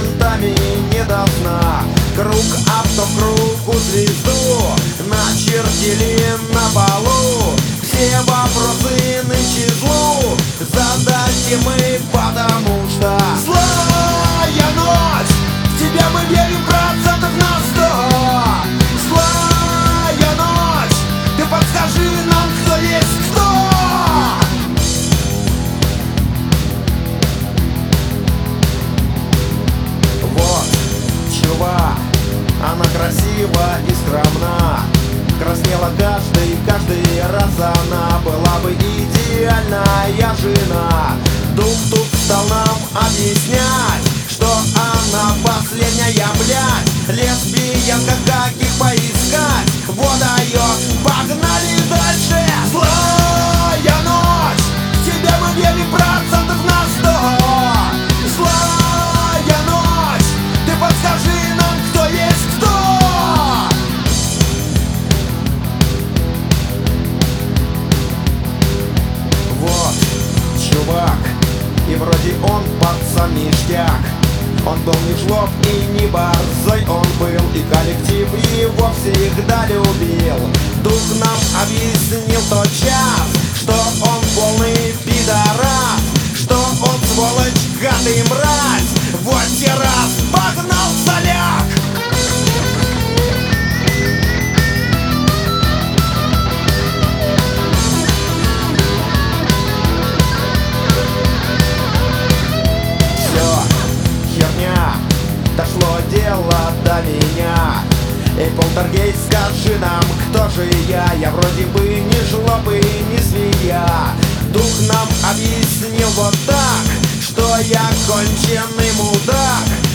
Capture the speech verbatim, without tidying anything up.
ментами не до сна. Круг авто в кругу звезду начертили на полу. Все вопросы нынче злу задайте мы, потому что злая ночь, в тебя мы верим процентов на сто. Злая ночь, ты подскажи нам, кто есть кто. Вот, чувак, она красива и скромна. Краснела каждый, каждый раз она была бы идеальная жена. Дух тут стал нам объяснять, что она последняя, блядь. Лесбиянка, каких поискать, вот даешь, погнали дальше. Злая ночь, в тебя мы верим процентов на сто. Злая ночь, ты подскажи нам, кто есть кто. Вот, чувак, и вроде он пацан ништяк. Он был не жлоб и не борзой, он был и коллектив его всегда любил. Дух нам объяснил тот час, что он полный пидорас, что он сволочь, гад и мразь. Вот те раз погнал соляк. Дошло дело до меня. Эй, полтергейст, скажи нам, кто же я? Я вроде бы не жлоб и не свинья. Дух нам объяснил вот так, что я конченый мудак.